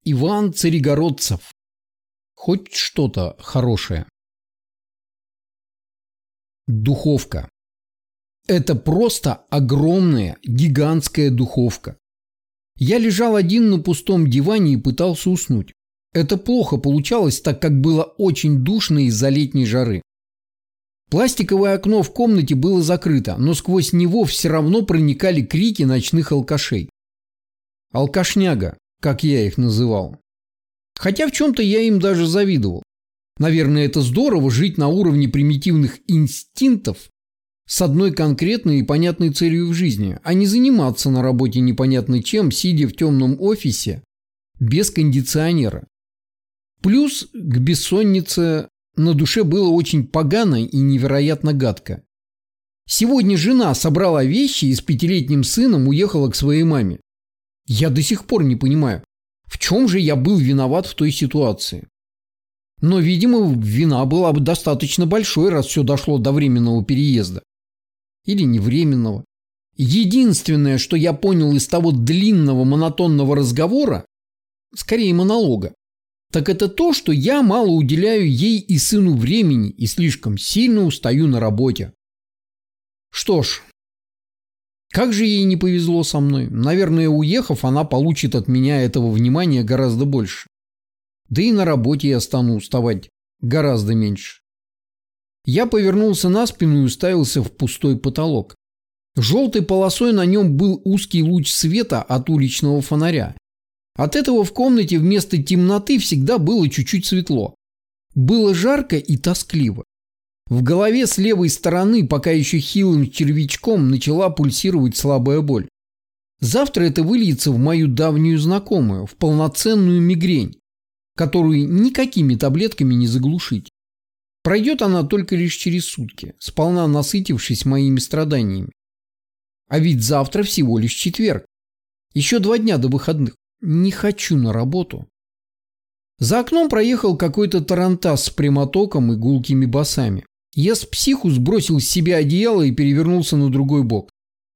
Иван Царегородцев. Хоть что-то хорошее. Духовка. Это просто огромная, гигантская духовка. Я лежал один на пустом диване и пытался уснуть. Это плохо получалось, так как было очень душно из-за летней жары. Пластиковое окно в комнате было закрыто, но сквозь него все равно проникали крики ночных алкашей. Алкашняга, как я их называл. Хотя в чем-то я им даже завидовал. Наверное, это здорово жить на уровне примитивных инстинктов с одной конкретной и понятной целью в жизни, а не заниматься на работе непонятно чем, сидя в темном офисе без кондиционера. Плюс к бессоннице на душе было очень погано и невероятно гадко. Сегодня жена собрала вещи и с 5-летним сыном уехала к своей маме. Я до сих пор не понимаю, в чем же я был виноват в той ситуации. Но, видимо, вина была бы достаточно большой, раз все дошло до временного переезда. Или невременного. Единственное, что я понял из того длинного монотонного разговора, скорее монолога, так это то, что я мало уделяю ей и сыну времени и слишком сильно устаю на работе. Что ж, как же ей не повезло со мной. Наверное, уехав, она получит от меня этого внимания гораздо больше. Да и на работе я стану уставать гораздо меньше. Я повернулся на спину и уставился в пустой потолок. Желтой полосой на нем был узкий луч света от уличного фонаря. От этого в комнате вместо темноты всегда было чуть-чуть светло. Было жарко и тоскливо. В голове с левой стороны, пока еще хилым червячком, начала пульсировать слабая боль. Завтра это выльется в мою давнюю знакомую, в полноценную мигрень, которую никакими таблетками не заглушить. Пройдет она только лишь через сутки, сполна насытившись моими страданиями. А ведь завтра всего лишь четверг. Еще 2 дня до выходных. Не хочу на работу. За окном проехал какой-то тарантас с прямотоком и гулкими басами. Я с психу сбросил с себя одеяло и перевернулся на другой бок.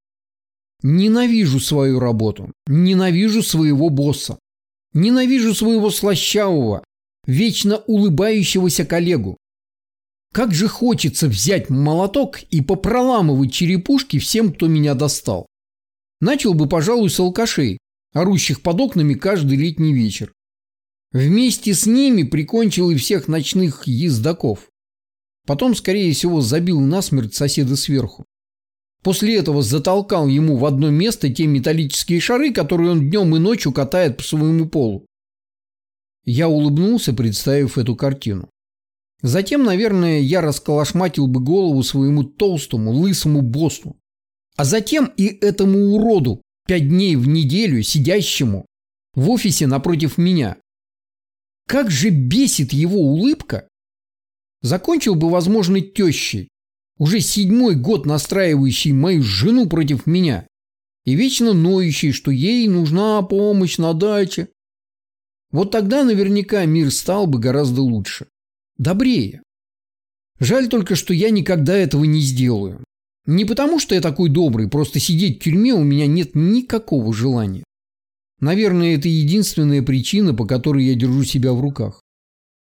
Ненавижу свою работу. Ненавижу своего босса. Ненавижу своего слащавого, вечно улыбающегося коллегу. Как же хочется взять молоток и попроламывать черепушки всем, кто меня достал. Начал бы, пожалуй, с алкашей, орущих под окнами каждый летний вечер. Вместе с ними прикончил и всех ночных ездаков. Потом, скорее всего, забил насмерть соседа сверху. После этого затолкал ему в одно место те металлические шары, которые он днем и ночью катает по своему полу. Я улыбнулся, представив эту картину. Затем, наверное, я расколошматил бы голову своему толстому, лысому боссу. А затем и этому уроду, 5 дней в неделю сидящему в офисе напротив меня. Как же бесит его улыбка! Закончил бы, возможно, тещей, уже 7-й год настраивающей мою жену против меня и вечно ноющей, что ей нужна помощь на даче. Вот тогда наверняка мир стал бы гораздо лучше, добрее. Жаль только, что я никогда этого не сделаю. Не потому, что я такой добрый, просто сидеть в тюрьме у меня нет никакого желания. Наверное, это единственная причина, по которой я держу себя в руках.